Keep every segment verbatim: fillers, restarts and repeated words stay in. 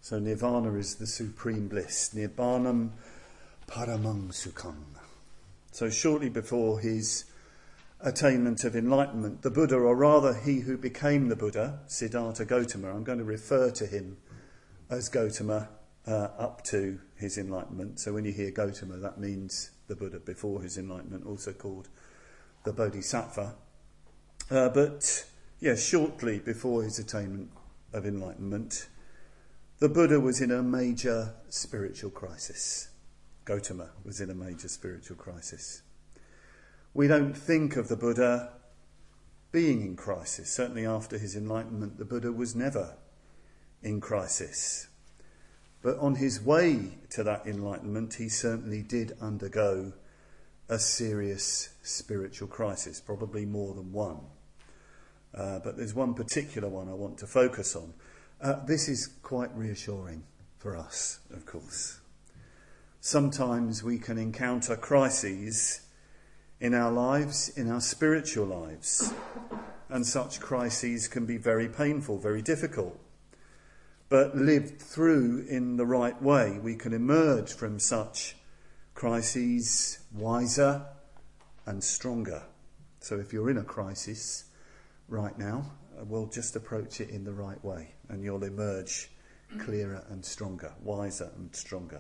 So nirvana is the supreme bliss. Nirvanam paramang sukham. So shortly before his attainment of enlightenment, the Buddha, or rather he who became the Buddha, Siddhartha Gautama, I'm going to refer to him as Gautama uh, up to his enlightenment. So when you hear Gautama, that means the Buddha before his enlightenment, also called the Bodhisattva. Uh, but, yes, shortly before his attainment of enlightenment, the Buddha was in a major spiritual crisis. Gautama was in a major spiritual crisis. We don't think of the Buddha being in crisis. Certainly after his enlightenment, the Buddha was never in crisis. But on his way to that enlightenment, he certainly did undergo a serious spiritual crisis, probably more than one. Uh, but there's one particular one I want to focus on. Uh, this is quite reassuring for us, of course. Sometimes we can encounter crises in our lives, in our spiritual lives, and such crises can be very painful, very difficult. But lived through in the right way, we can emerge from such crises wiser and stronger. So if you're in a crisis right now, we'll just approach it in the right way, and you'll emerge clearer and stronger, wiser and stronger.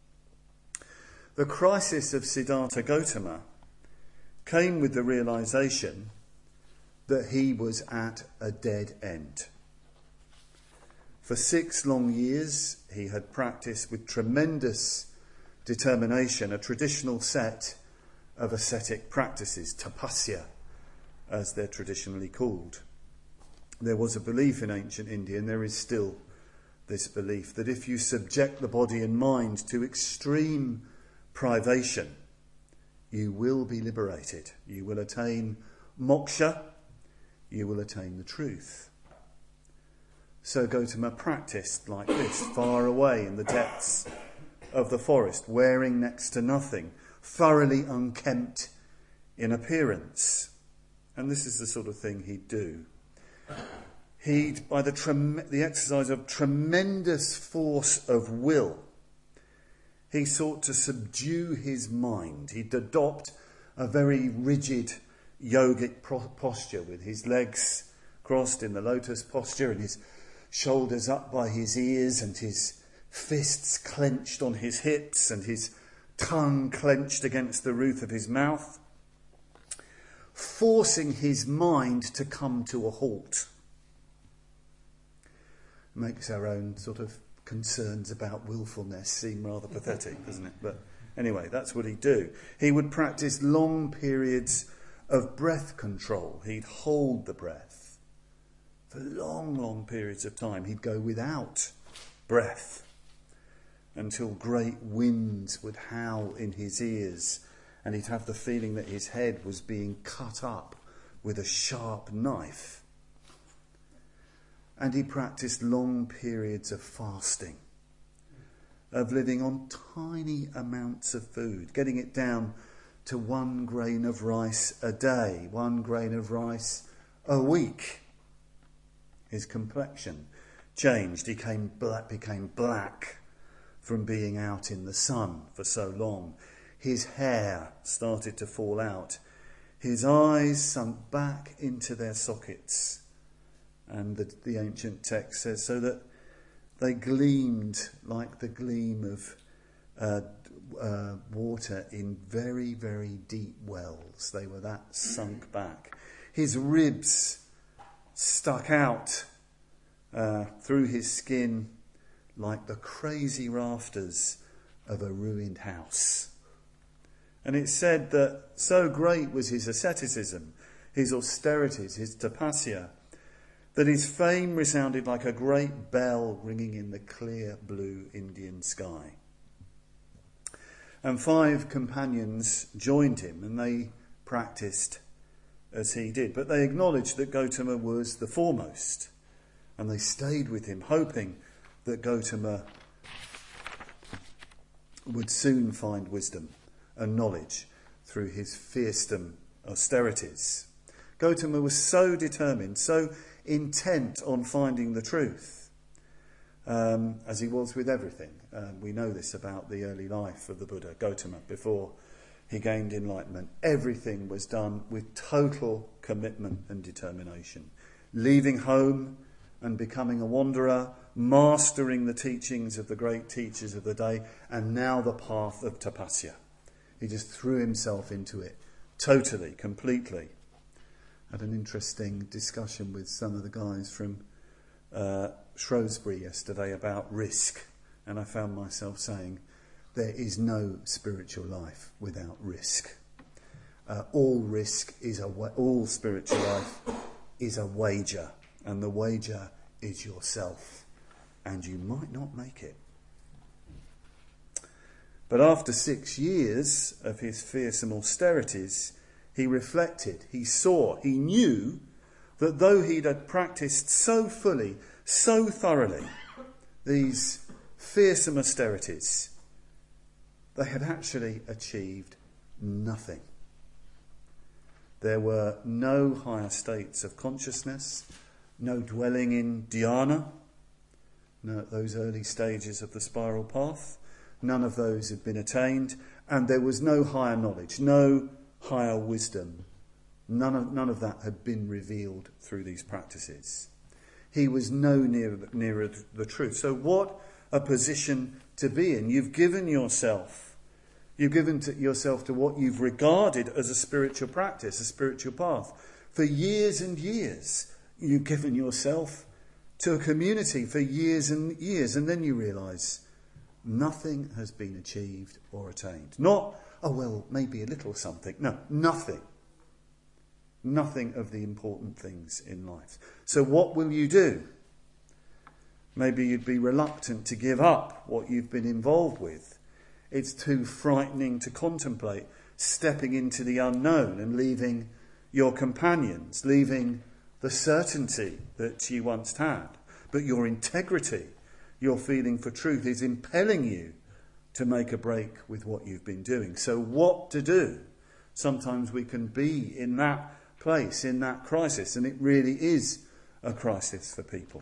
The crisis of Siddhartha Gautama came with the realization that he was at a dead end. For six long years, he had practiced with tremendous determination a traditional set of ascetic practices, tapasya, as they're traditionally called. There was a belief in ancient India, and there is still this belief, that if you subject the body and mind to extreme privation, you will be liberated. You will attain moksha. You will attain the truth. So Gautama practiced like this, far away in the depths of the forest, wearing next to nothing, thoroughly unkempt in appearance. And this is the sort of thing he'd do. He'd, by the, trem- the exercise of tremendous force of will, he sought to subdue his mind. He'd adopt a very rigid yogic pro- posture with his legs crossed in the lotus posture and his shoulders up by his ears and his fists clenched on his hips and his tongue clenched against the roof of his mouth, forcing his mind to come to a halt. Makes our own sort of concerns about willfulness seem rather pathetic, doesn't it? But anyway, that's what he'd do. He would practice long periods of breath control. He'd hold the breath for long, long periods of time. He'd go without breath until great winds would howl in his ears, and he'd have the feeling that his head was being cut up with a sharp knife. And he practiced long periods of fasting, of living on tiny amounts of food, getting it down to one grain of rice a day, one grain of rice a week. His complexion changed. He became black, became black from being out in the sun for so long. His hair started to fall out. His eyes sunk back into their sockets. And the, the ancient text says, so that they gleamed like the gleam of uh, uh, water in very, very deep wells. They were that sunk back. His ribs stuck out uh, through his skin like the crazy rafters of a ruined house. And it's said that so great was his asceticism, his austerities, his tapasya, that his fame resounded like a great bell ringing in the clear blue Indian sky. And five companions joined him, and they practiced as he did. But they acknowledged that Gautama was the foremost, and they stayed with him, hoping that Gautama would soon find wisdom and knowledge through his fearsome austerities. Gautama was so determined, so intent on finding the truth, um, as he was with everything. Um, we know this about the early life of the Buddha, Gautama, before he gained enlightenment. Everything was done with total commitment and determination. Leaving home and becoming a wanderer, mastering the teachings of the great teachers of the day, and now the path of tapasya. He just threw himself into it, totally, completely. Had an interesting discussion with some of the guys from uh, Shrewsbury yesterday about risk, and I found myself saying, there is no spiritual life without risk. Uh, all risk is a wa- all spiritual life is a wager, and the wager is yourself, and you might not make it. But after six years of his fearsome austerities, he reflected, he saw, he knew that though he'd had practiced so fully, so thoroughly, these fearsome austerities, they had actually achieved nothing. There were no higher states of consciousness, no dwelling in dhyana, no, those early stages of the spiral path. None of those had been attained, and there was no higher knowledge, no higher wisdom. None of, none of that had been revealed through these practices. He was no nearer, nearer the truth. So what a position to be in. You've given yourself, you've given to yourself to what you've regarded as a spiritual practice, a spiritual path. For years and years, you've given yourself to a community for years and years, and then you realise nothing has been achieved or attained. Not, oh well, maybe a little something. No, nothing. Nothing of the important things in life. So what will you do? Maybe you'd be reluctant to give up what you've been involved with. It's too frightening to contemplate stepping into the unknown and leaving your companions, leaving the certainty that you once had. But your integrity, your feeling for truth is impelling you to make a break with what you've been doing. So what to do? Sometimes we can be in that place, in that crisis, and it really is a crisis for people.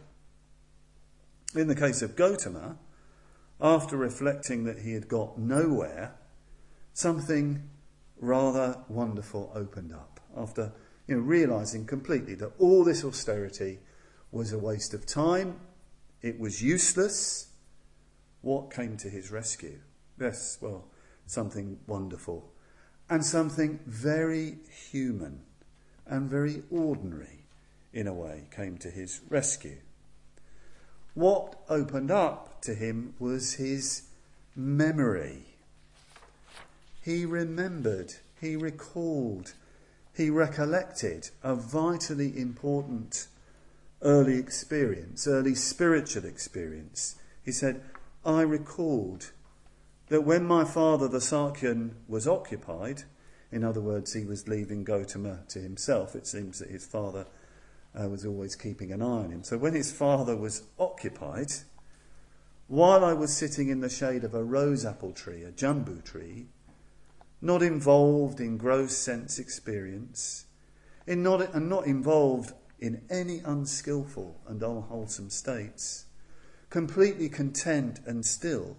In the case of Gautama, after reflecting that he had got nowhere, something rather wonderful opened up. After you know, realising completely that all this austerity was a waste of time, it was useless, what came to his rescue? Yes, well, something wonderful and something very human and very ordinary, in a way, came to his rescue. What opened up to him was his memory. He remembered, he recalled, he recollected a vitally important early experience, early spiritual experience. He said, I recalled that when my father, the Sakyan, was occupied, in other words, he was leaving Gautama to himself. It seems that his father uh, was always keeping an eye on him. So when his father was occupied, while I was sitting in the shade of a rose apple tree, a jambu tree, not involved in gross sense experience, in not, and not involved in any unskillful and unwholesome states, completely content and still,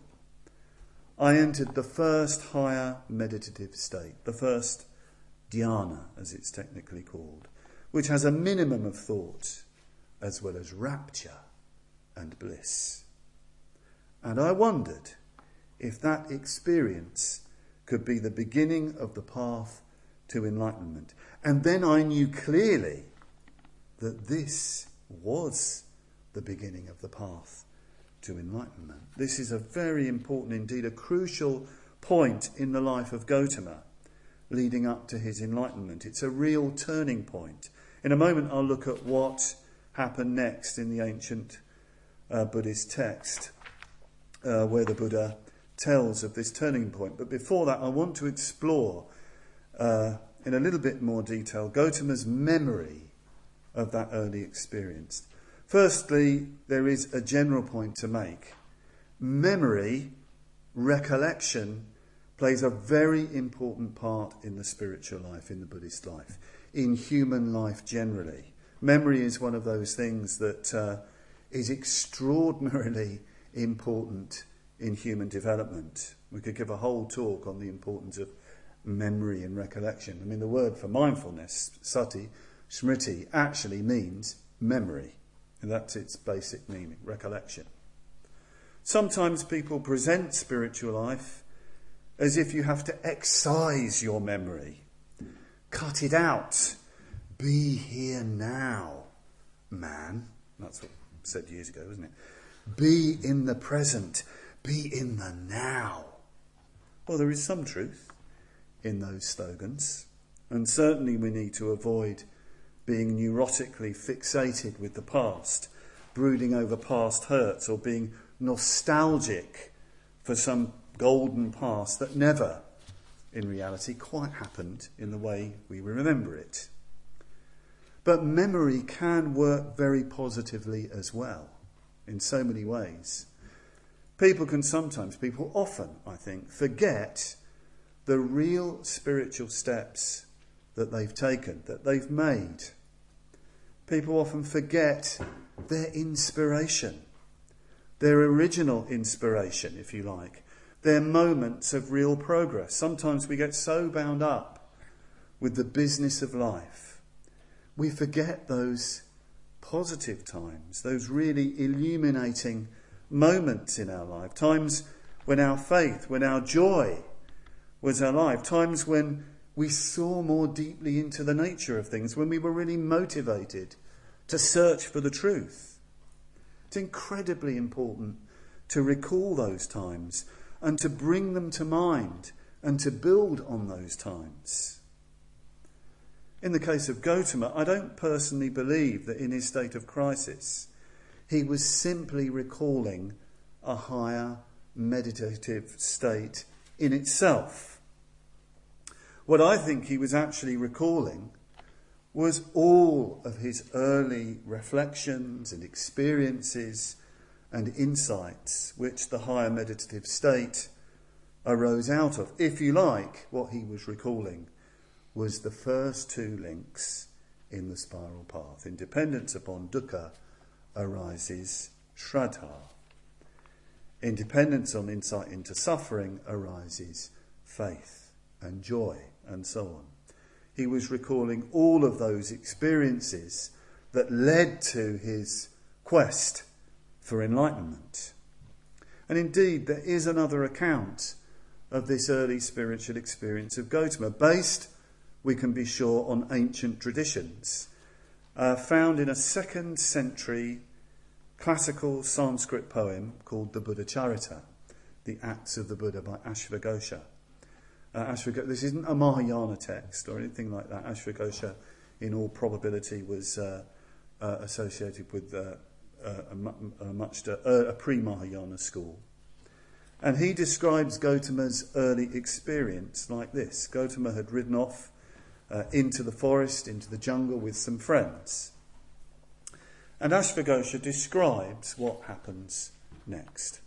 I entered the first higher meditative state, the first dhyana, as it's technically called, which has a minimum of thought as well as rapture and bliss. And I wondered if that experience could be the beginning of the path to enlightenment. And then I knew clearly that this was the beginning of the path to enlightenment. This is a very important, indeed a crucial point in the life of Gautama, leading up to his enlightenment. It's a real turning point. In a moment I'll look at what happened next in the ancient uh, Buddhist text, uh, where the Buddha tells of this turning point. But before that, I want to explore uh, in a little bit more detail Gautama's memory of that early experience. Firstly, there is a general point to make. Memory, recollection, plays a very important part in the spiritual life, in the Buddhist life, in human life generally. Memory is one of those things that uh, is extraordinarily important in human development. We could give a whole talk on the importance of memory and recollection. I mean, the word for mindfulness, sati, smriti, actually means memory. And that's its basic meaning, recollection. Sometimes people present spiritual life as if you have to excise your memory. Cut it out. Be here now, man. That's what was said years ago, wasn't it? Be in the present. Be in the now. Well, there is some truth in those slogans. And certainly we need to avoid being neurotically fixated with the past, brooding over past hurts, or being nostalgic for some golden past that never, in reality, quite happened in the way we remember it. But memory can work very positively as well, in so many ways. People can sometimes, people often, I think, forget the real spiritual steps that they've taken, that they've made. People often forget their inspiration, their original inspiration, if you like, their moments of real progress. Sometimes we get so bound up with the business of life, we forget those positive times, those really illuminating moments in our life, times when our faith, when our joy was alive, times when we saw more deeply into the nature of things, when we were really motivated to search for the truth. It's incredibly important to recall those times and to bring them to mind and to build on those times. In the case of Gautama, I don't personally believe that in his state of crisis he was simply recalling a higher meditative state in itself. What I think he was actually recalling was all of his early reflections and experiences and insights which the higher meditative state arose out of. If you like, what he was recalling was the first two links in the spiral path. In dependence upon dukkha arises shraddha. In dependence on insight into suffering arises faith and joy, and so on. He was recalling all of those experiences that led to his quest for enlightenment. And indeed, there is another account of this early spiritual experience of Gautama, based, we can be sure, on ancient traditions, uh, found in a second century classical Sanskrit poem called the Buddha Charita, the Acts of the Buddha by Ashvaghosha. Uh, Ashvaghosha, this isn't a Mahayana text or anything like that. Ashvaghosha, in all probability, was uh, uh, associated with uh, a, a, much uh, a pre-Mahayana school. And he describes Gautama's early experience like this. Gautama had ridden off uh, into the forest, into the jungle with some friends. And Ashvaghosha describes what happens next.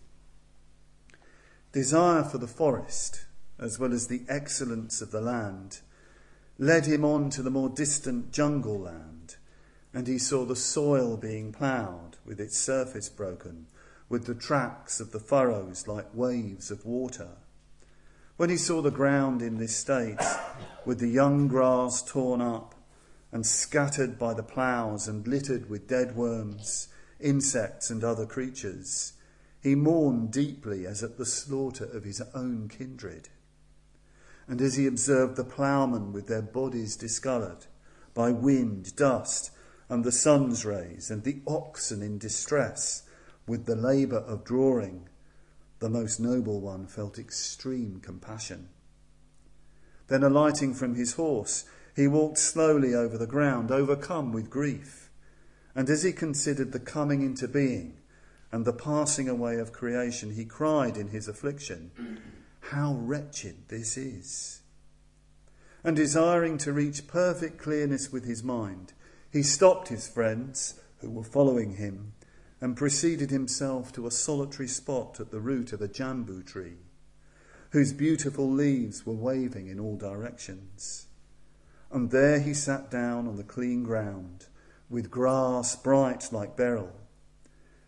Desire for the forest, as well as the excellence of the land, led him on to the more distant jungle land, and he saw the soil being ploughed, with its surface broken, with the tracks of the furrows like waves of water. When he saw the ground in this state, with the young grass torn up and scattered by the ploughs and littered with dead worms, insects and other creatures, he mourned deeply as at the slaughter of his own kindred. And as he observed the ploughmen with their bodies discoloured by wind, dust, and the sun's rays, and the oxen in distress with the labour of drawing, the most noble one felt extreme compassion. Then, alighting from his horse, he walked slowly over the ground, overcome with grief. And as he considered the coming into being and the passing away of creation, he cried in his affliction, "How wretched this is!" And desiring to reach perfect clearness with his mind, he stopped his friends who were following him and proceeded himself to a solitary spot at the root of a jambu tree, whose beautiful leaves were waving in all directions. And there he sat down on the clean ground, with grass bright like beryl.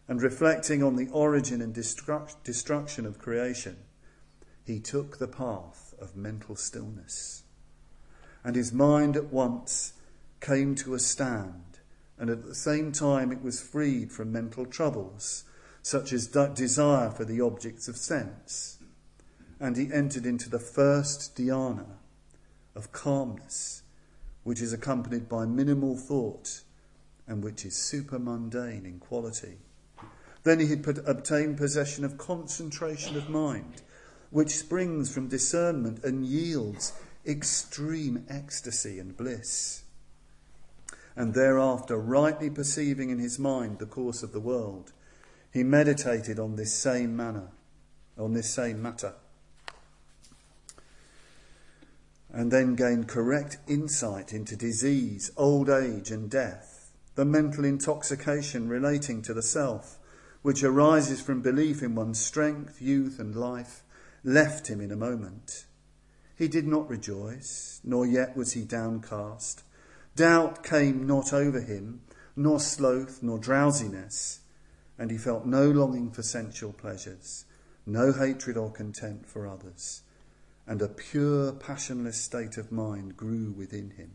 and reflecting on the origin and destruct- destruction of creation, he took the path of mental stillness. And his mind at once came to a stand, and at the same time it was freed from mental troubles, such as de- desire for the objects of sense. And he entered into the first dhyana of calmness, which is accompanied by minimal thought and which is super-mundane in quality. Then he had put, obtained possession of concentration of mind, which springs from discernment and yields extreme ecstasy and bliss. And thereafter, rightly perceiving in his mind the course of the world, he meditated on this same manner, on this same matter, and then gained correct insight into disease, old age and death, the mental intoxication relating to the self, which arises from belief in one's strength, youth and life, left him in a moment. He did not rejoice, nor yet was he downcast. Doubt came not over him, nor sloth, nor drowsiness, and he felt no longing for sensual pleasures, no hatred or contempt for others, and a pure, passionless state of mind grew within him.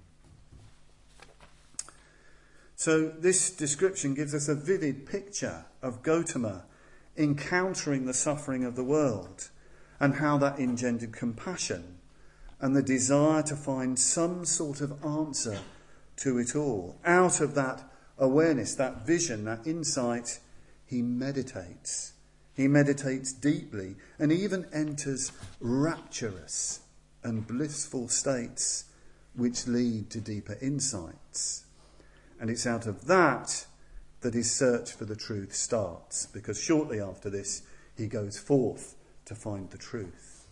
So this description gives us a vivid picture of Gautama encountering the suffering of the world and how that engendered compassion and the desire to find some sort of answer to it all. Out of that awareness, that vision, that insight, he meditates. He meditates deeply and even enters rapturous and blissful states which lead to deeper insights. And it's out of that that his search for the truth starts, because shortly after this he goes forth to find the truth.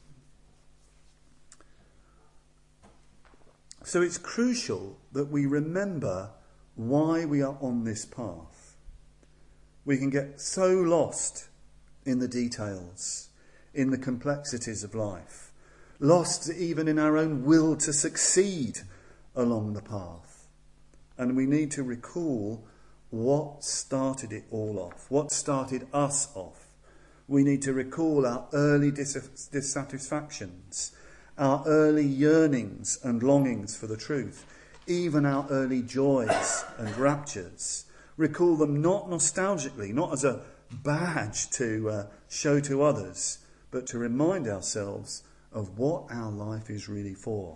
So it's crucial that we remember why we are on this path. We can get so lost in the details, in the complexities of life, lost even in our own will to succeed along the path. And we need to recall what started it all off, what started us off. We need to recall our early dis- dissatisfactions, our early yearnings and longings for the truth, even our early joys and raptures. Recall them not nostalgically, not as a badge to uh, show to others, but to remind ourselves of what our life is really for.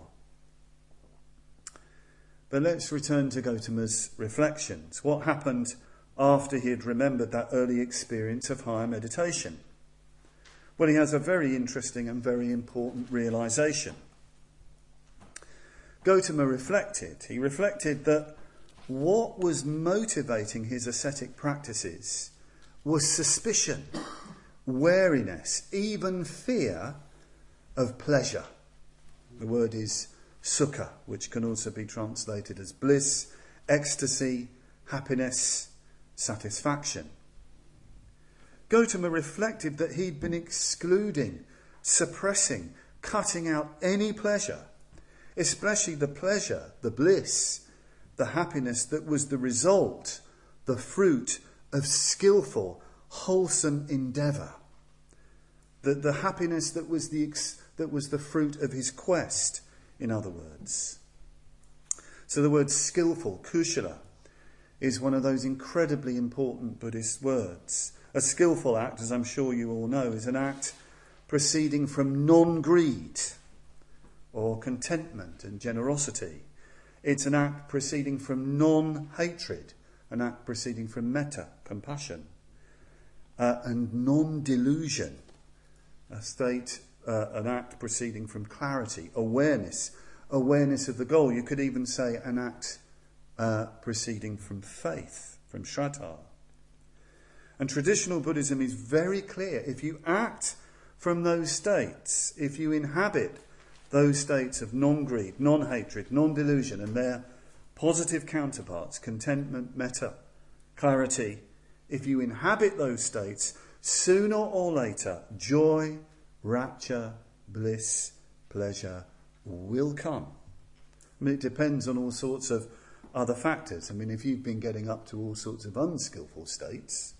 But let's return to Gautama's reflections. What happened after he had remembered that early experience of higher meditation? Well, he has a very interesting and very important realization. Gautama reflected. He reflected that what was motivating his ascetic practices was suspicion, wariness, even fear of pleasure. The word is sukha, which can also be translated as bliss, ecstasy, happiness, satisfaction. Gautama reflected that he'd been excluding, suppressing, cutting out any pleasure, especially the pleasure, the bliss, the happiness that was the result, the fruit of skillful, wholesome endeavour. The, the happiness that was the, that was the fruit of his quest, in other words. So the word skillful, kushala, is one of those incredibly important Buddhist words. A skillful act, as I'm sure you all know, is an act proceeding from non-greed or contentment and generosity. It's an act proceeding from non-hatred, an act proceeding from metta, compassion, uh, and non-delusion, a state, uh, an act proceeding from clarity, awareness, awareness of the goal. You could even say an act uh, proceeding from faith, from shraddha. And traditional Buddhism is very clear. If you act from those states, if you inhabit those states of non-greed, non-hatred, non-delusion, and their positive counterparts, contentment, metta, clarity, if you inhabit those states, sooner or later, joy, rapture, bliss, pleasure will come. I mean, it depends on all sorts of other factors. I mean, if you've been getting up to all sorts of unskillful states,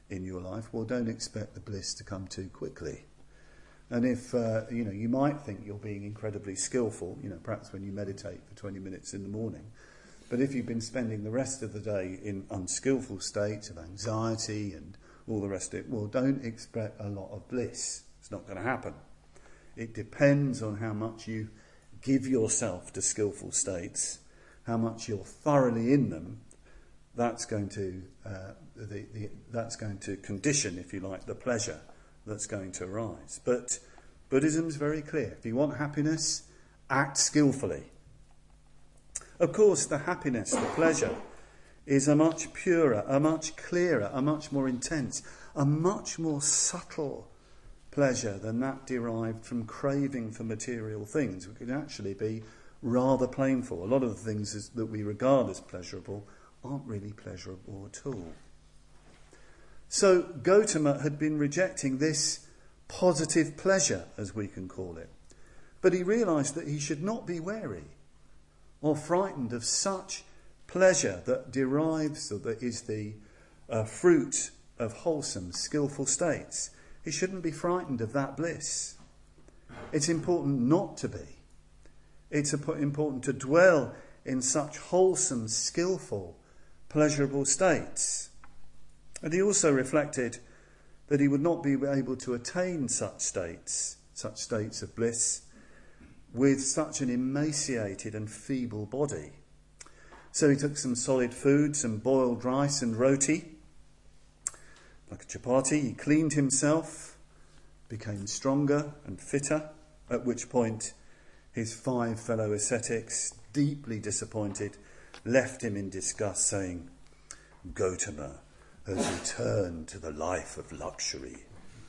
in your life, well, don't expect the bliss to come too quickly. And if, uh, you know, you might think you're being incredibly skillful, you know, perhaps when you meditate for twenty minutes in the morning, but if you've been spending the rest of the day in unskillful states of anxiety and all the rest of it, well, don't expect a lot of bliss. It's not going to happen. It depends on how much you give yourself to skillful states, how much you're thoroughly in them. That's going to uh, the, the, that's going to condition, if you like, the pleasure that's going to arise. But Buddhism's very clear. If you want happiness, act skillfully. Of course, the happiness, the pleasure, is a much purer, a much clearer, a much more intense, a much more subtle pleasure than that derived from craving for material things, which can actually be rather painful. A lot of the things as, that we regard as pleasurable aren't really pleasurable at all. So Gautama had been rejecting this positive pleasure, as we can call it. But he realised that he should not be wary or frightened of such pleasure that derives, or that is the uh, fruit of wholesome, skillful states. He shouldn't be frightened of that bliss. It's important not to be. It's important to dwell in such wholesome, skillful, pleasurable states. And he also reflected that he would not be able to attain such states, such states of bliss, with such an emaciated and feeble body. So he took some solid food, some boiled rice and roti, like a chapati. He cleaned himself, became stronger and fitter, at which point his five fellow ascetics, deeply disappointed, left him in disgust, saying, "Gautama has returned to the life of luxury."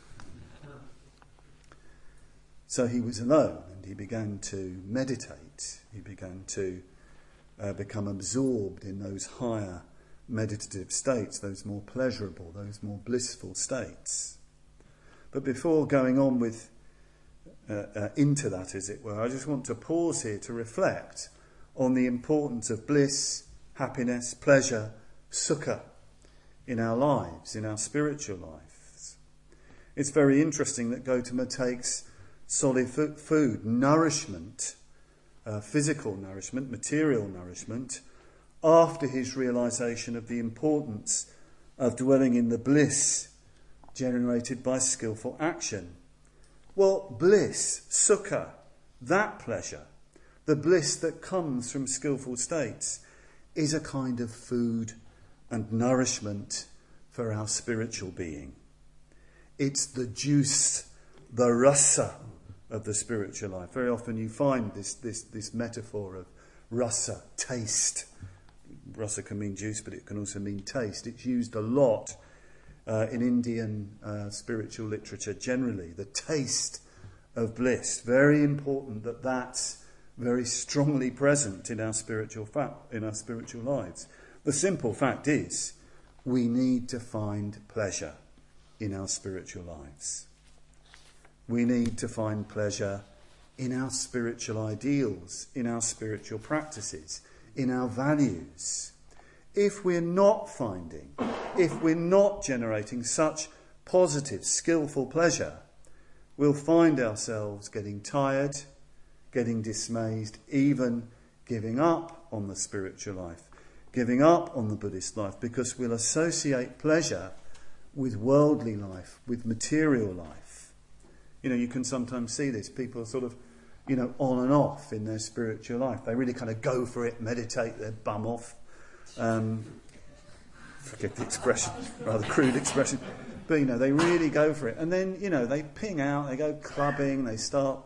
So he was alone, and he began to meditate. He began to uh, become absorbed in those higher meditative states, those more pleasurable, those more blissful states. But before going on with uh, uh, into that, as it were, I just want to pause here to reflect on the importance of bliss, happiness, pleasure, sukha in our lives, in our spiritual lives. It's very interesting that Gautama takes solid food, nourishment, uh, physical nourishment, material nourishment, after his realisation of the importance of dwelling in the bliss generated by skillful action. Well, bliss, sukha, that pleasure, the bliss that comes from skillful states, is a kind of food and nourishment for our spiritual being. It's the juice, the rasa of the spiritual life. Very often you find this, this, this metaphor of rasa, taste. Rasa can mean juice, but it can also mean taste. It's used a lot uh, in Indian uh, spiritual literature generally. The taste of bliss. Very important that that's very strongly present in our spiritual fa- in our spiritual lives. The simple fact is, we need to find pleasure in our spiritual lives. We need to find pleasure in our spiritual ideals, in our spiritual practices, in our values. If we're not finding, if we're not generating such positive, skillful pleasure, we'll find ourselves getting tired, getting dismayed, even giving up on the spiritual life, giving up on the Buddhist life, because we'll associate pleasure with worldly life, with material life. You know, you can sometimes see this. People are sort of, you know, on and off in their spiritual life. They really kind of go for it, meditate their bum off. Um, forgive the expression, rather crude expression. But, you know, they really go for it. And then, you know, they ping out, they go clubbing, they start,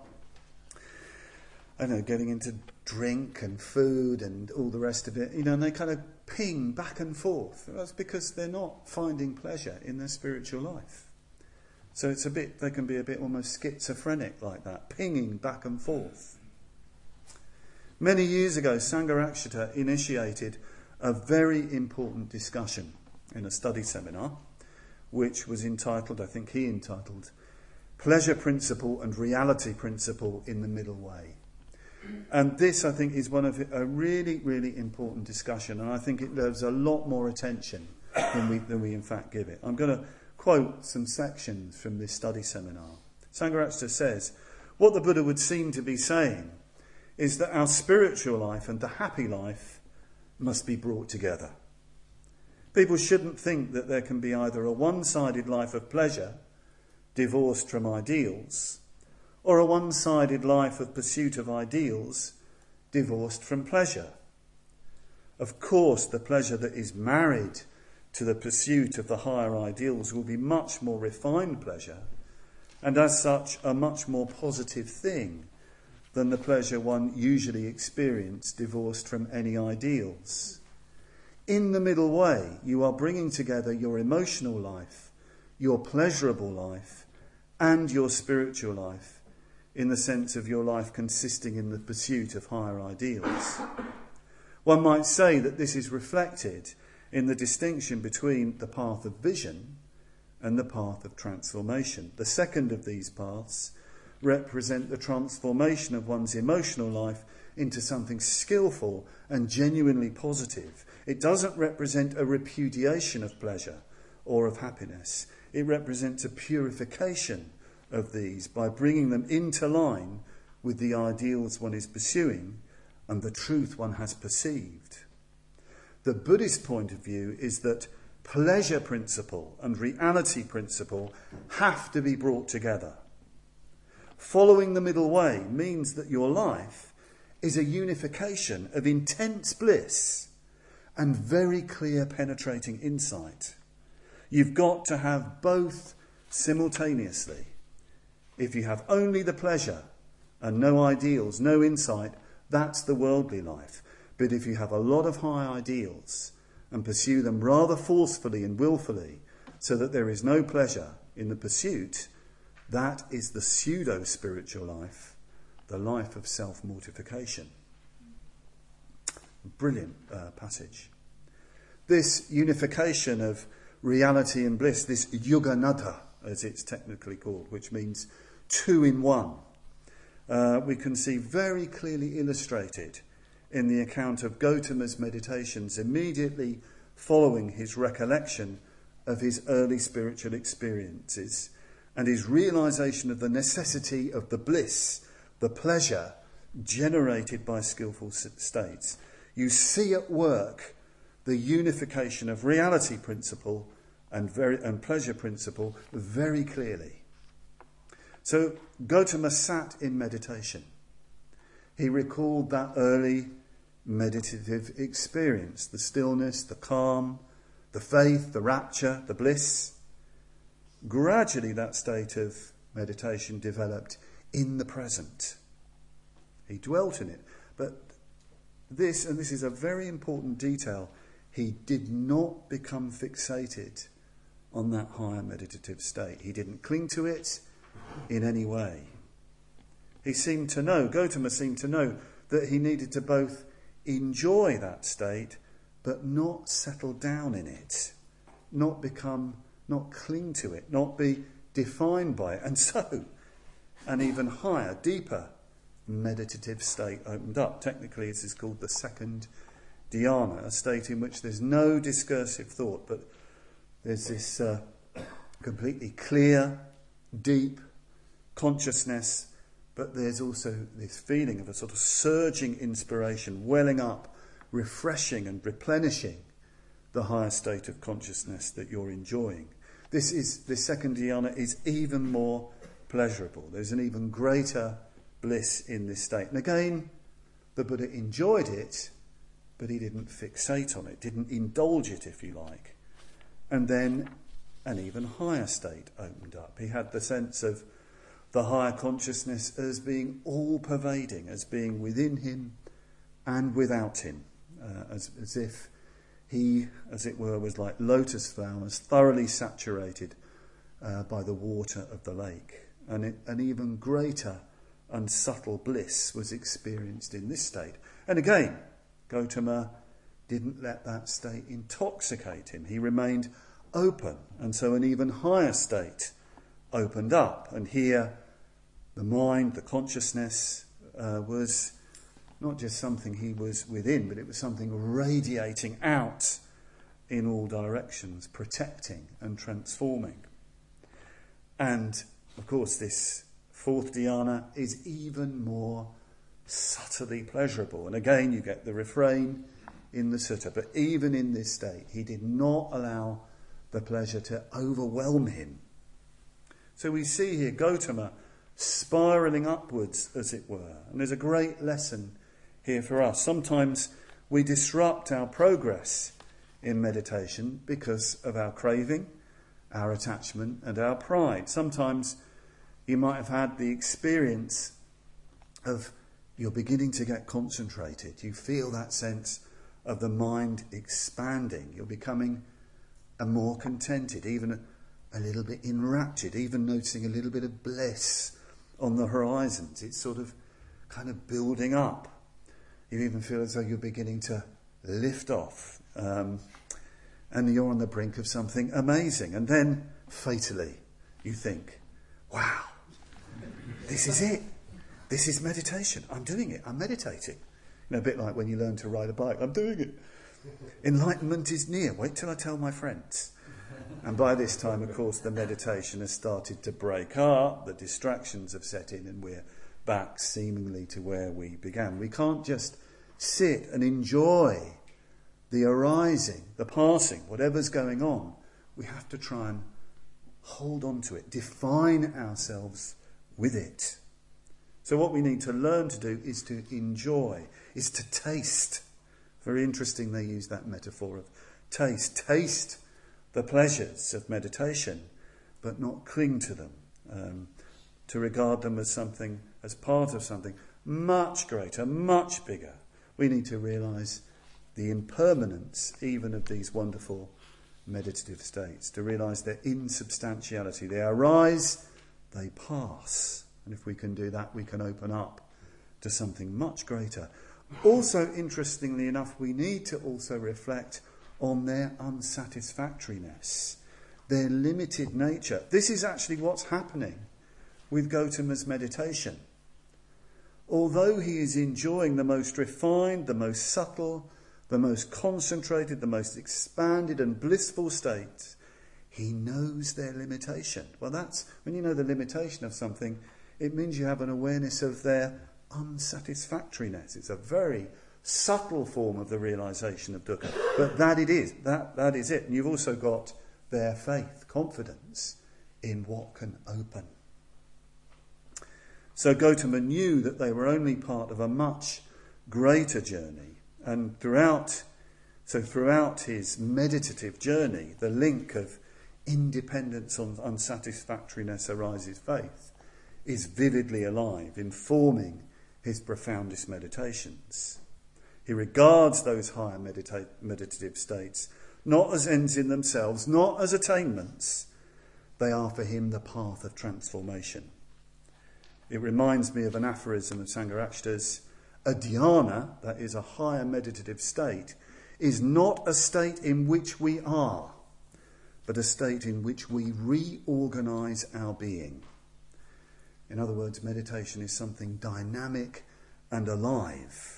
I don't know, getting into drink and food and all the rest of it. You know, and they kind of ping back and forth. That's because they're not finding pleasure in their spiritual life. So it's a bit, they can be a bit almost schizophrenic like that, pinging back and forth. Many years ago, Sangharakshita initiated a very important discussion in a study seminar, which was entitled, I think he entitled, Pleasure Principle and Reality Principle in the Middle Way. And this, I think, is one of a really, really important discussion, and I think it deserves a lot more attention than we, than we in fact give it. I'm going to quote some sections from this study seminar. Sangharakshita says, what the Buddha would seem to be saying is that our spiritual life and the happy life must be brought together. People shouldn't think that there can be either a one-sided life of pleasure, divorced from ideals, or a one-sided life of pursuit of ideals, divorced from pleasure. Of course, the pleasure that is married to the pursuit of the higher ideals will be much more refined pleasure, and as such a much more positive thing than the pleasure one usually experiences divorced from any ideals. In the middle way, you are bringing together your emotional life, your pleasurable life, and your spiritual life, in the sense of your life consisting in the pursuit of higher ideals. One might say that this is reflected in the distinction between the path of vision and the path of transformation. The second of these paths represent the transformation of one's emotional life into something skillful and genuinely positive. It doesn't represent a repudiation of pleasure or of happiness. It represents a purification of these by bringing them into line with the ideals one is pursuing and the truth one has perceived. The Buddhist point of view is that pleasure principle and reality principle have to be brought together. Following the middle way means that your life is a unification of intense bliss and very clear penetrating insight. You've got to have both simultaneously. If you have only the pleasure and no ideals, no insight, that's the worldly life. But if you have a lot of high ideals and pursue them rather forcefully and willfully so that there is no pleasure in the pursuit, that is the pseudo-spiritual life, the life of self-mortification. Brilliant uh, passage. This unification of reality and bliss, this yuganada, as it's technically called, which means two in one, uh, we can see very clearly illustrated in the account of Gautama's meditations immediately following his recollection of his early spiritual experiences and his realization of the necessity of the bliss, the pleasure generated by skillful states. You see at work the unification of reality principle and, very, and pleasure principle very clearly. So Gautama sat in meditation. He recalled that early meditative experience, the stillness, the calm, the faith, the rapture, the bliss. Gradually that state of meditation developed in the present. He dwelt in it. But this, and this is a very important detail, he did not become fixated on that higher meditative state. He didn't cling to it in any way. He seemed to know, Gautama seemed to know, that he needed to both enjoy that state but not settle down in it, not become, not cling to it, not be defined by it. And so an even higher, deeper meditative state opened up. Technically this is called the second dhyana, a state in which there's no discursive thought, but there's this uh, completely clear, deep consciousness, but there's also this feeling of a sort of surging inspiration, welling up, refreshing and replenishing the higher state of consciousness that you're enjoying. This is this second dhyana is even more pleasurable. There's an even greater bliss in this state. And again, the Buddha enjoyed it, but he didn't fixate on it, didn't indulge it, if you like. And then an even higher state opened up. He had the sense of the higher consciousness as being all-pervading, as being within him and without him, uh, as, as if he, as it were, was like lotus flowers, thoroughly saturated uh, by the water of the lake. And it, an even greater and subtle bliss was experienced in this state. And again, Gautama didn't let that state intoxicate him. He remained open, and so an even higher state opened up. And here the mind, the consciousness uh, was not just something he was within, but it was something radiating out in all directions, protecting and transforming. And, of course, this fourth dhyana is even more subtly pleasurable. And again, you get the refrain in the sutta. But even in this state, he did not allow the pleasure to overwhelm him. So we see here Gautama spiralling upwards, as it were. And there's a great lesson here for us. Sometimes we disrupt our progress in meditation because of our craving, our attachment, and our pride. Sometimes you might have had the experience of you're beginning to get concentrated. You feel that sense of the mind expanding. You're becoming a more contented, even a, a little bit enraptured, even noticing a little bit of bliss on the horizons. It's sort of kind of building up. You even feel as though you're beginning to lift off. Um, and you're on the brink of something amazing. And then, fatally, you think, wow, this is it. This is meditation. I'm doing it. I'm meditating. You know, a bit like when you learn to ride a bike. I'm doing it. Enlightenment is near. Wait till I tell my friends. And by this time, of course, the meditation has started to break up. The distractions have set in and we're back seemingly to where we began. We can't just sit and enjoy the arising, the passing, whatever's going on. We have to try and hold on to it, define ourselves with it. So what we need to learn to do is to enjoy, is to taste. Very interesting they use that metaphor of taste. Taste the pleasures of meditation, but not cling to them. Um, to regard them as something, as part of something much greater, much bigger. We need to realise the impermanence even of these wonderful meditative states, to realise their insubstantiality. They arise, they pass. And if we can do that, we can open up to something much greater. Also, interestingly enough, we need to also reflect on their unsatisfactoriness, their limited nature. This is actually what's happening with Gautama's meditation. Although he is enjoying the most refined, the most subtle, the most concentrated, the most expanded and blissful states, he knows their limitation. Well, that's when you know the limitation of something, it means you have an awareness of their unsatisfactoriness. It's a very subtle form of the realisation of dukkha. But that it is. That, that is it. And you've also got their faith, confidence in what can open. So Gautama knew that they were only part of a much greater journey. And throughout, so throughout his meditative journey, the link of independence on unsatisfactoriness arises faith is vividly alive, informing his profoundest meditations. He regards those higher medita- meditative states not as ends in themselves, not as attainments. They are for him the path of transformation. It reminds me of an aphorism of Sangharakshita's: a dhyana, that is a higher meditative state, is not a state in which we are, but a state in which we reorganise our being. In other words, meditation is something dynamic and alive.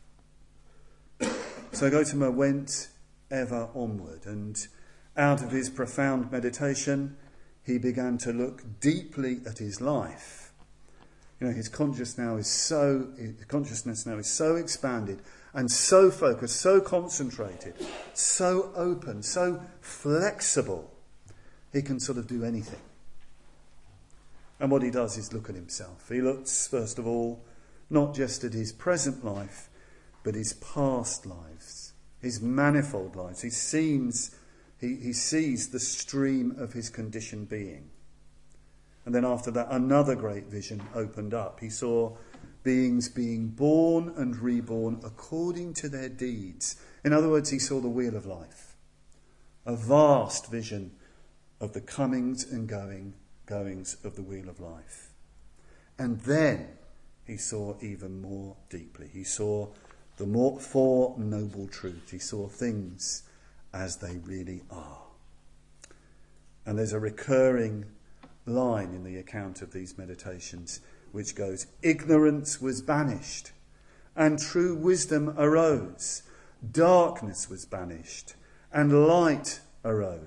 So Gautama went ever onward, and out of his profound meditation, he began to look deeply at his life. You know, his conscious now is so, his consciousness now is so expanded and so focused, so concentrated, so open, so flexible. He can sort of do anything. And what he does is look at himself. He looks, first of all, not just at his present life, but his past lives, his manifold lives. He seems, he, he sees the stream of his conditioned being. And then after that, another great vision opened up. He saw beings being born and reborn according to their deeds. In other words, he saw the wheel of life. A vast vision of the comings and going, goings of the wheel of life. And then he saw even more deeply. He saw the more Four Noble Truths. He saw things as they really are. And there's a recurring line in the account of these meditations which goes: ignorance was banished and true wisdom arose, darkness was banished and light arose,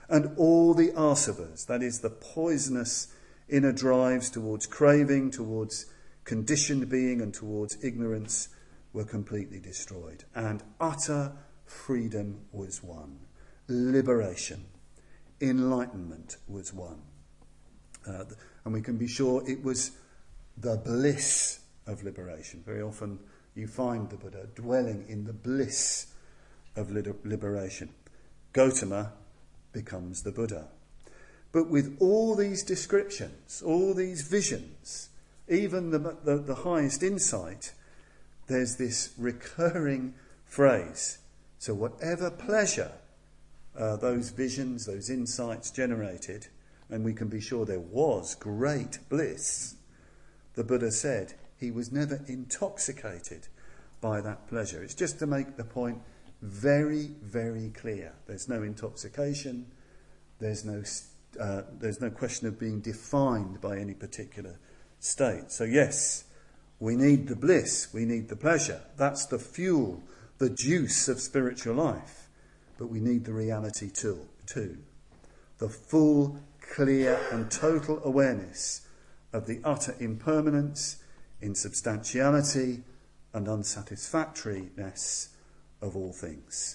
And all the asavas, that is the poisonous inner drives towards craving, towards conditioned being and towards ignorance, were completely destroyed. And utter freedom was won. Liberation, enlightenment was won. Uh, and we can be sure it was the bliss of liberation. Very often you find the Buddha dwelling in the bliss of liberation. Gautama becomes the Buddha. But with all these descriptions, all these visions, even the, the, the highest insight, there's this recurring phrase. So whatever pleasure uh, those visions, those insights generated, and we can be sure there was great bliss, the Buddha said he was never intoxicated by that pleasure. It's just to make the point very, very clear. There's no intoxication. There's no, uh, there's no question of being defined by any particular state. So yes, we need the bliss. We need the pleasure. That's the fuel, the juice of spiritual life. But we need the reality too. too. The full, clear and total awareness of the utter impermanence, insubstantiality and unsatisfactoriness of all things.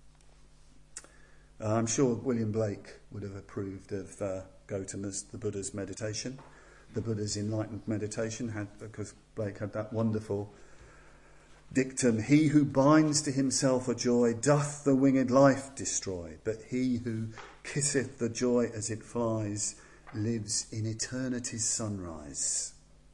Uh, I'm sure William Blake would have approved of uh, Gautama's, the Buddha's meditation, the Buddha's enlightened meditation, had, because Blake had that wonderful dictum, "He who binds to himself a joy doth the winged life destroy, but he who kisseth the joy as it flies lives in eternity's sunrise."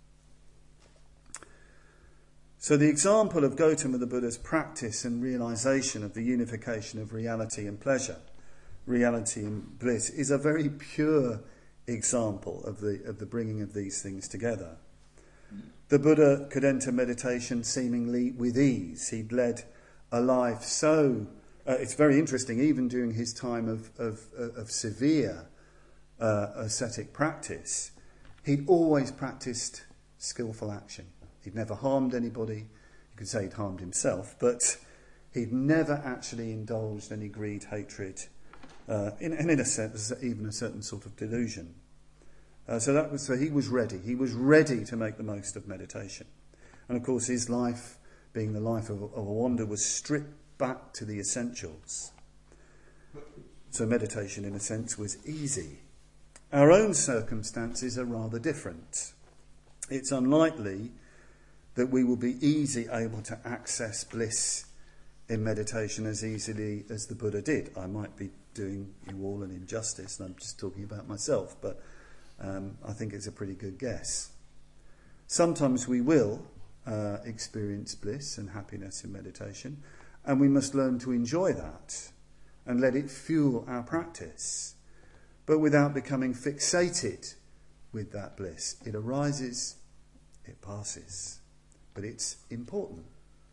So the example of Gautama the Buddha's practice and realization of the unification of reality and pleasure, reality and bliss, is a very pure example of the of the bringing of these things together. The Buddha could enter meditation seemingly with ease. He'd led a life so... Uh, it's very interesting, even during his time of, of, of severe uh, ascetic practice, he'd always practiced skillful action. He'd never harmed anybody. You could say he'd harmed himself, but he'd never actually indulged any greed, hatred, uh, in, and in a sense, even a certain sort of delusion. Uh, so that was so he was ready. He was ready to make the most of meditation. And of course, his life, being the life of, of a wanderer, was stripped back to the essentials. So meditation, in a sense, was easy. Our own circumstances are rather different. It's unlikely that we will be easily able to access bliss in meditation as easily as the Buddha did. I might be doing you all an injustice, and I'm just talking about myself, but um, I think it's a pretty good guess. Sometimes we will uh, experience bliss and happiness in meditation, and we must learn to enjoy that and let it fuel our practice, but without becoming fixated with that bliss. It arises, it passes, but it's important.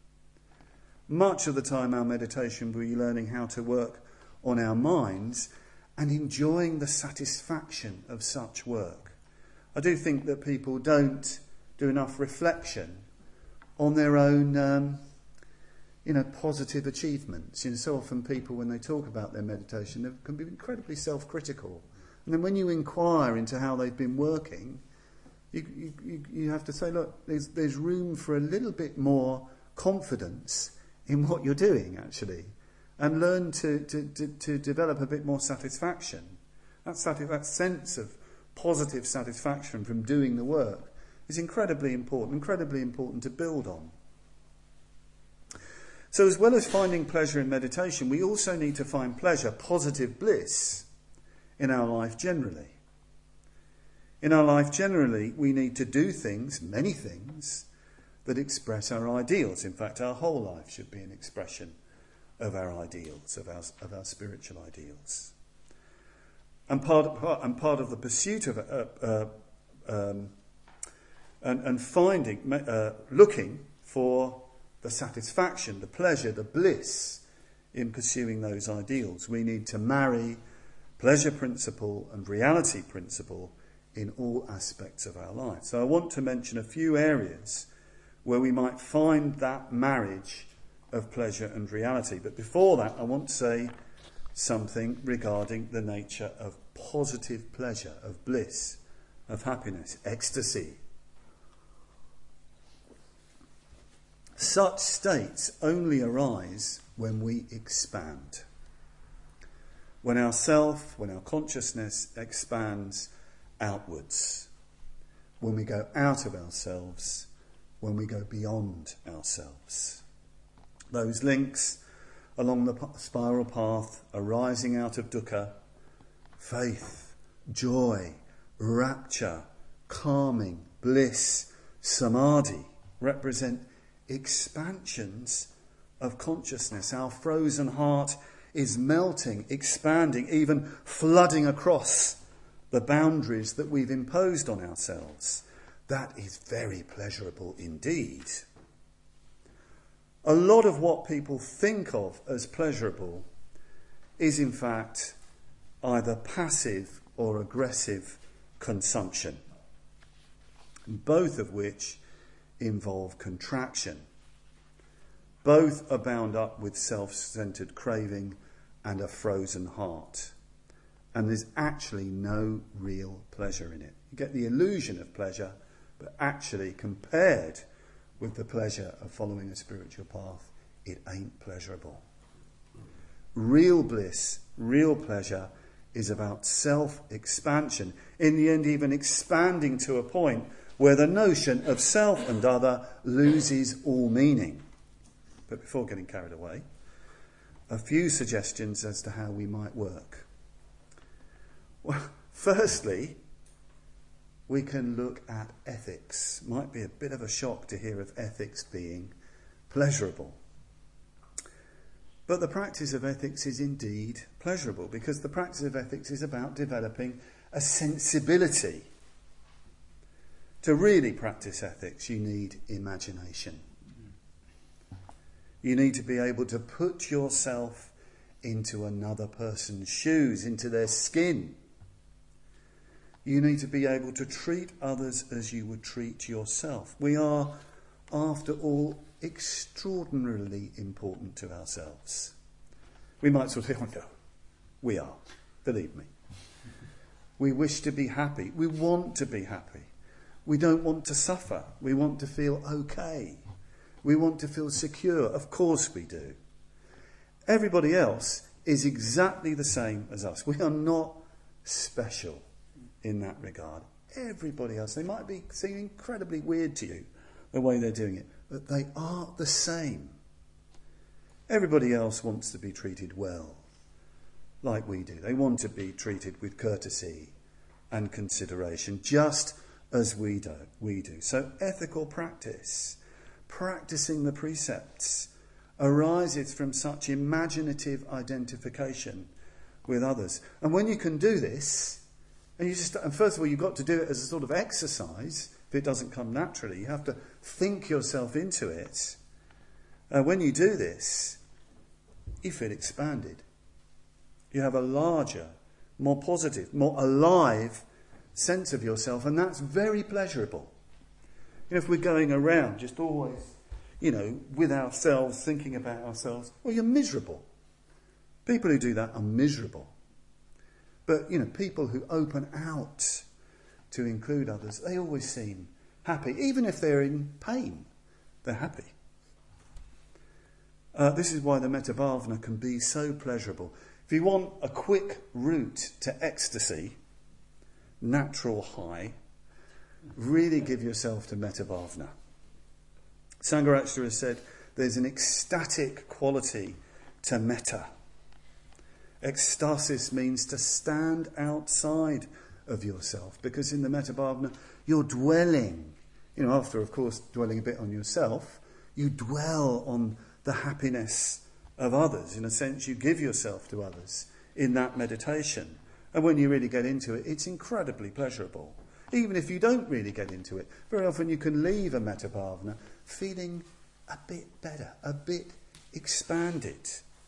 Much of the time our meditation will be learning how to work on our minds and enjoying the satisfaction of such work. I do think that people don't do enough reflection on their own um, you know, positive achievements. You know, so often people, when they talk about their meditation, they can be incredibly self-critical. And then when you inquire into how they've been working, you, you, you have to say, look, there's, there's room for a little bit more confidence in what you're doing, actually, and learn to, to, to, to develop a bit more satisfaction. That, sati- that sense of positive satisfaction from doing the work is incredibly important, incredibly important to build on. So as well as finding pleasure in meditation, we also need to find pleasure, positive bliss, in our life generally. In our life generally, we need to do things, many things, that express our ideals. In fact, our whole life should be an expression of our ideals, of our, of our spiritual ideals. And part, part, and part of the pursuit of, uh, uh, um, and, and finding, uh, looking for the satisfaction, the pleasure, the bliss in pursuing those ideals, we need to marry pleasure principle and reality principle in all aspects of our life. So I want to mention a few areas where we might find that marriage of pleasure and reality. But before that, I want to say something regarding the nature of positive pleasure, of bliss, of happiness, ecstasy. Such states only arise when we expand. When our self, when our consciousness expands outwards. When we go out of ourselves, when we go beyond ourselves. Those links along the spiral path arising out of dukkha, faith, joy, rapture, calming, bliss, samadhi, represent expansions of consciousness. Our frozen heart is melting, expanding, even flooding across the boundaries that we've imposed on ourselves. That is very pleasurable indeed. A lot of what people think of as pleasurable is in fact either passive or aggressive consumption, both of which involve contraction. Both are bound up with self-centred craving and a frozen heart. And there's actually no real pleasure in it. You get the illusion of pleasure, but actually compared with the pleasure of following a spiritual path, it ain't pleasurable. Real bliss, real pleasure is about self-expansion. In the end, even expanding to a point where the notion of self and other loses all meaning. But before getting carried away, a few suggestions as to how we might work. Well, firstly, we can look at ethics. Might be a bit of a shock to hear of ethics being pleasurable. But the practice of ethics is indeed pleasurable, because the practice of ethics is about developing a sensibility. To really practice ethics, you need imagination. You need to be able to put yourself into another person's shoes, into their skin. You need to be able to treat others as you would treat yourself. We are, after all, extraordinarily important to ourselves. We might sort of say, oh no, we are, believe me. We wish to be happy. We want to be happy. We don't want to suffer. We want to feel okay. We want to feel secure. Of course we do. Everybody else is exactly the same as us. We are not special in that regard. Everybody else, they might be seem incredibly weird to you, the way they're doing it, but they are the same. Everybody else wants to be treated well, like we do. They want to be treated with courtesy and consideration, just as we do. We do. So ethical practice, practicing the precepts, arises from such imaginative identification with others. And when you can do this, and you just, and first of all, you've got to do it as a sort of exercise. If it doesn't come naturally, you have to think yourself into it. Uh, when you do this, you feel expanded. You have a larger, more positive, more alive sense of yourself, and that's very pleasurable. You know, if we're going around just always, you know, with ourselves, thinking about ourselves, well, you're miserable. People who do that are miserable. But, you know, people who open out to include others, they always seem happy. Even if they're in pain, they're happy. Uh, this is why the Metta Bhavana can be so pleasurable. If you want a quick route to ecstasy, natural high, really give yourself to Metta Bhavana. Sangharakshita has said there's an ecstatic quality to metta. Ecstasis means to stand outside of yourself, because in the Metta Bhavana you're dwelling, you know, after of course dwelling a bit on yourself, you dwell on the happiness of others. In a sense, you give yourself to others in that meditation. And when you really get into it, it's incredibly pleasurable. Even if you don't really get into it, very often you can leave a Metta Bhavana feeling a bit better, a bit expanded.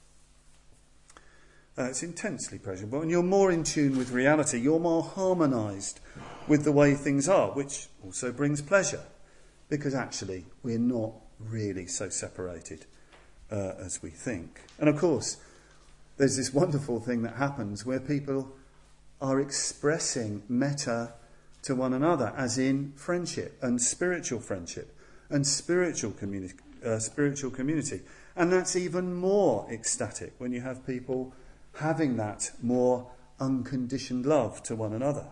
Uh, it's intensely pleasurable, and you're more in tune with reality. You're more harmonised with the way things are, which also brings pleasure, because actually we're not really so separated uh, as we think. And of course, there's this wonderful thing that happens where people are expressing metta to one another, as in friendship and spiritual friendship and spiritual community, uh, spiritual community. And that's even more ecstatic when you have people having that more unconditioned love to one another.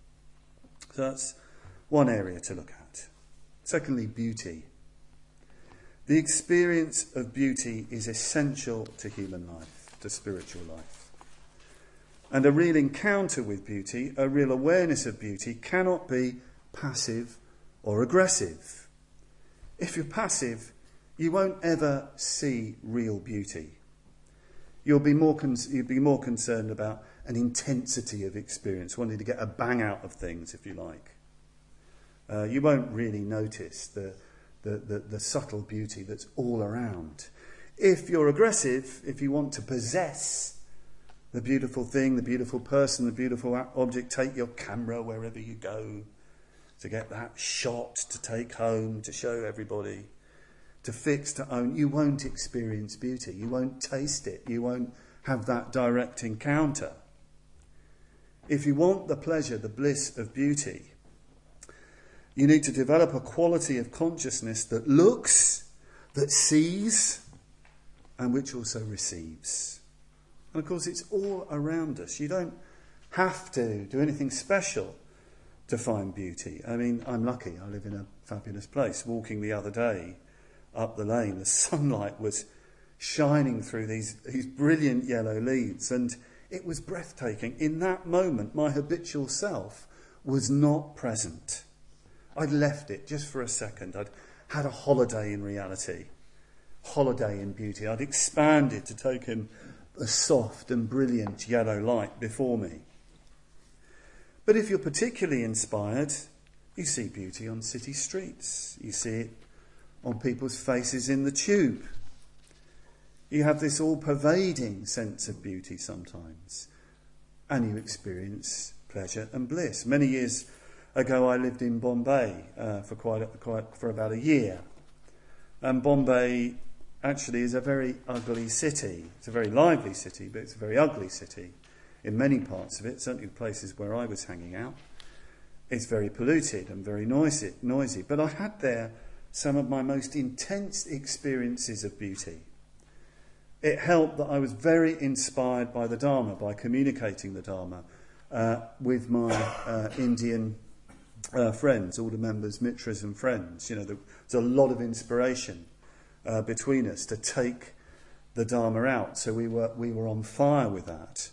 So that's one area to look at. Secondly, beauty. The experience of beauty is essential to human life, to spiritual life. And a real encounter with beauty, a real awareness of beauty, cannot be passive or aggressive. If you're passive, you won't ever see real beauty. You'll be more con- you'll be more concerned about an intensity of experience, wanting to get a bang out of things, if you like. Uh, you won't really notice the, the, the, the subtle beauty that's all around. If you're aggressive, if you want to possess the beautiful thing, the beautiful person, the beautiful object, take your camera wherever you go to get that shot to take home, to show everybody, to fix, to own, you won't experience beauty. You won't taste it. You won't have that direct encounter. If you want the pleasure, the bliss of beauty, you need to develop a quality of consciousness that looks, that sees, and which also receives. And of course, it's all around us. You don't have to do anything special to find beauty. I mean, I'm lucky. I live in a fabulous place. Walking the other day up the lane, the sunlight was shining through these, these brilliant yellow leaves, and it was breathtaking. In that moment, my habitual self was not present. I'd left it just for a second. I'd had a holiday in reality, holiday in beauty. I'd expanded to take in a soft and brilliant yellow light before me. But if you're particularly inspired, you see beauty on city streets. You see it on people's faces in the tube. You have this all-pervading sense of beauty sometimes, and you experience pleasure and bliss. Many years ago, I lived in Bombay uh, for quite, a, quite for about a year, and Bombay actually is a very ugly city. It's a very lively city, but it's a very ugly city in many parts of it. Certainly the places where I was hanging out, it's very polluted and very noisy. Noisy. But I had there some of my most intense experiences of beauty. It helped that I was very inspired by the Dharma, by communicating the Dharma uh, with my uh, Indian uh, friends, all the members, mitras and friends. You know, there was a lot of inspiration uh, between us to take the Dharma out. So we were we were on fire with that.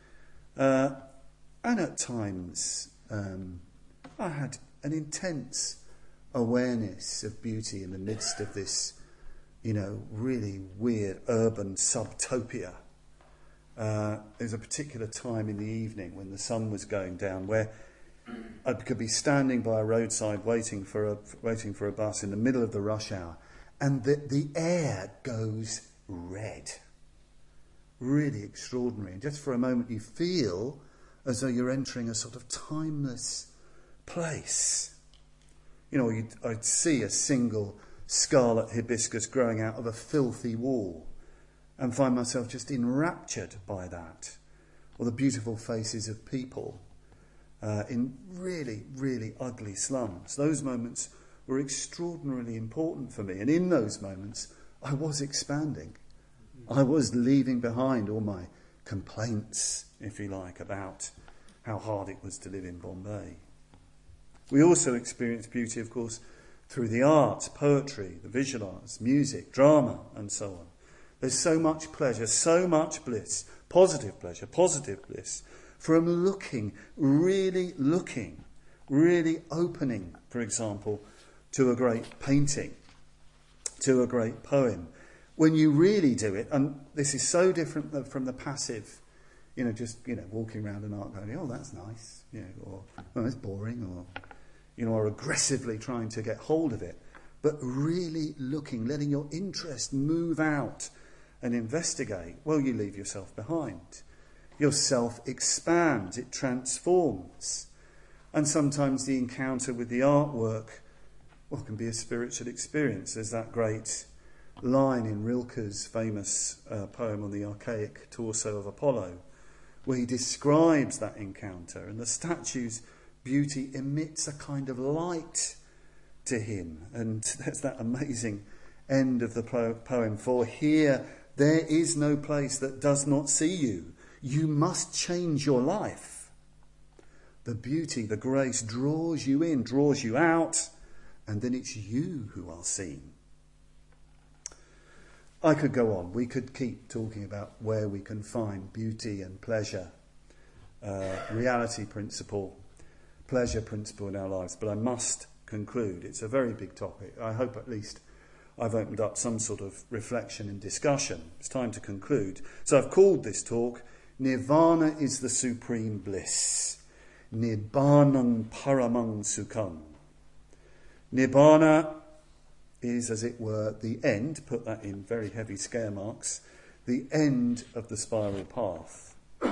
Uh, and at times, um, I had an intense awareness of beauty in the midst of this, you know, really weird urban subtopia. Uh, there was a particular time in the evening when the sun was going down where I could be standing by a roadside waiting for a waiting for a bus in the middle of the rush hour, and the, the air goes red. Really extraordinary. And just for a moment you feel as though you're entering a sort of timeless place. You know, you'd, I'd see a single scarlet hibiscus growing out of a filthy wall and find myself just enraptured by that. Or the beautiful faces of people uh, in really, really ugly slums. Those moments were extraordinarily important for me. And in those moments, I was expanding. I was leaving behind all my complaints, if you like, about how hard it was to live in Bombay. We also experience beauty, of course, through the arts, poetry, the visual arts, music, drama, and so on. There's so much pleasure, so much bliss, positive pleasure, positive bliss, from looking, really looking, really opening, for example, to a great painting, to a great poem. When you really do it, and this is so different from the passive, you know, just, you know, walking around an art gallery, oh, that's nice, you know, or, oh, that's boring, or, you know, or aggressively trying to get hold of it, but really looking, letting your interest move out and investigate, well, you leave yourself behind. Your self expands, it transforms. And sometimes the encounter with the artwork, well, can be a spiritual experience. There's that great line in Rilke's famous uh, poem on the archaic torso of Apollo, where he describes that encounter, and the statue's beauty emits a kind of light to him. And there's that amazing end of the poem, for here there is no place that does not see you. You must change your life. The beauty, the grace draws you in, draws you out, and then it's you who are seen. I could go on. We could keep talking about where we can find beauty and pleasure, uh, reality principle, pleasure principle in our lives, but I must conclude. It's a very big topic. I hope at least I've opened up some sort of reflection and discussion. It's time to conclude. So I've called this talk, Nirvana is the Supreme Bliss. Nibbānam Paramang Sukham. Nibbana is, as it were, the end, put that in very heavy scare marks, the end of the spiral path.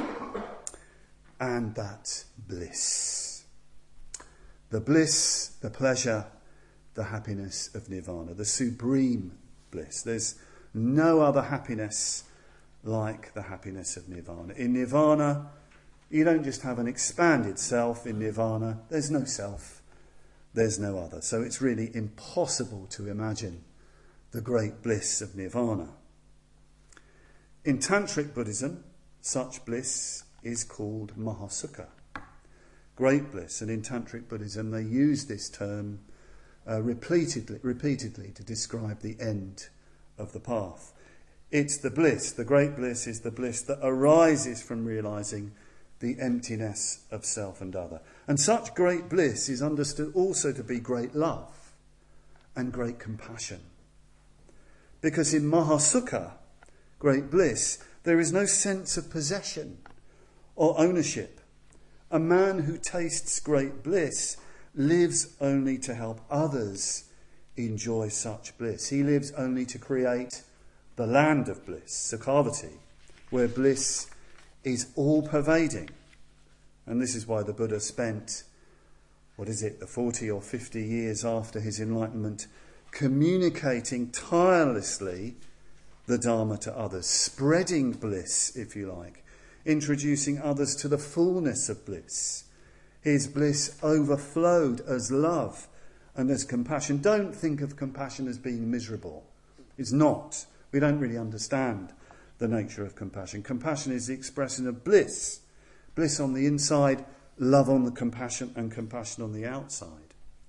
And that's bliss. The bliss, the pleasure, the happiness of nirvana, the supreme bliss. There's no other happiness like the happiness of nirvana. In nirvana, you don't just have an expanded self. In nirvana, there's no self. There's no other. So it's really impossible to imagine the great bliss of nirvana. In Tantric Buddhism, such bliss is called Mahasukha, great bliss. And in Tantric Buddhism, they use this term uh, repeatedly, repeatedly to describe the end of the path. It's the bliss, the great bliss is the bliss that arises from realising the emptiness of self and other. And such great bliss is understood also to be great love and great compassion. Because in Mahasukha, great bliss, there is no sense of possession or ownership. A man who tastes great bliss lives only to help others enjoy such bliss. He lives only to create the land of bliss, Sukhavati, where bliss is all-pervading. And this is why the Buddha spent, what is it, the forty or fifty years after his enlightenment, communicating tirelessly the Dharma to others, spreading bliss, if you like, introducing others to the fullness of bliss. His bliss overflowed as love and as compassion. Don't think of compassion as being miserable. It's not. We don't really understand the nature of compassion. Compassion is the expression of bliss. Bliss on the inside, love on the compassion, and compassion on the outside.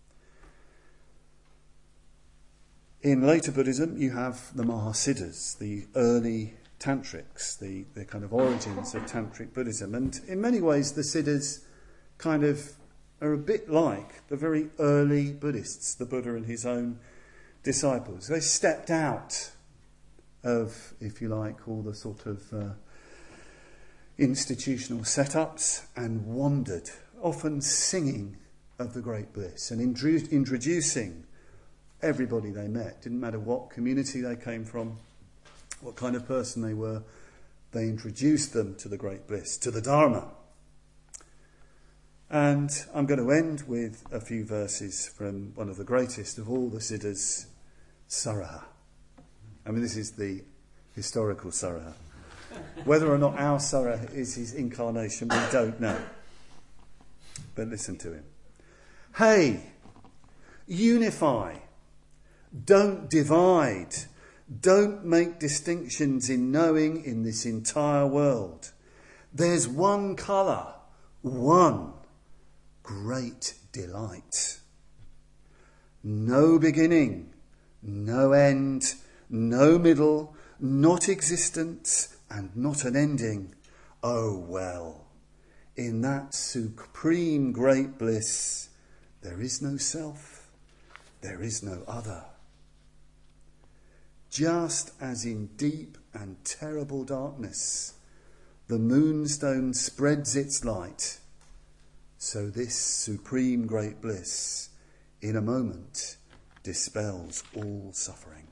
In later Buddhism, you have the Mahasiddhas, the early Tantrics, the, the kind of origins of Tantric Buddhism. And in many ways, the Siddhas kind of are a bit like the very early Buddhists, the Buddha and his own disciples. They stepped out of, if you like, all the sort of uh, institutional setups and wandered, often singing of the great bliss and indru- introducing everybody they met. Didn't matter what community they came from, what kind of person they were, they introduced them to the great bliss, to the Dharma. And I'm going to end with a few verses from one of the greatest of all the Siddhas, Saraha. I mean, this is the historical Saraha. Whether or not our Saraha is his incarnation, we don't know. But listen to him. Hey, unify. Don't divide. Don't make distinctions in knowing in this entire world. There's one colour, one great delight. No beginning, no end, no middle, not existence, and not an ending. Oh well, in that supreme great bliss, there is no self, there is no other. Just as in deep and terrible darkness, the moonstone spreads its light, so this supreme great bliss, in a moment, dispels all suffering.